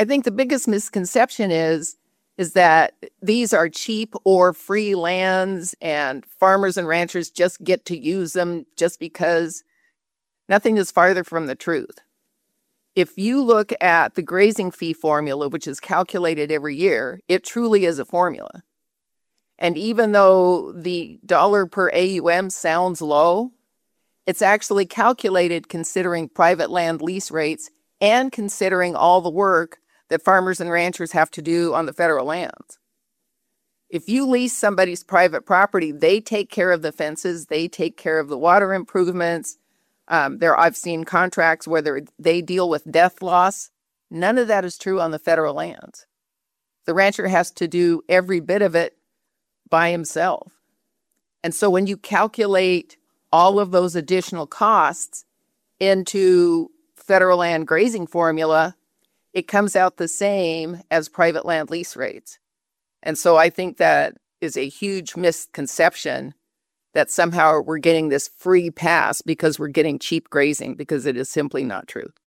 I think the biggest misconception is that these are cheap or free lands and farmers and ranchers just get to use them just because. Nothing is farther from the truth. If you look at the grazing fee formula, which is calculated every year, it truly is a formula. And even though the dollar per AUM sounds low, it's actually calculated considering private land lease rates and considering all the work that farmers and ranchers have to do on the federal lands. If you lease somebody's private property, they take care of the fences, they take care of the water improvements. I've seen contracts where they deal with death loss. None of that is true on the federal lands. The rancher has to do every bit of it by himself. And so when you calculate all of those additional costs into federal land grazing formula, it comes out the same as private land lease rates. And so I think that is a huge misconception that somehow we're getting this free pass because we're getting cheap grazing, because it is simply not true.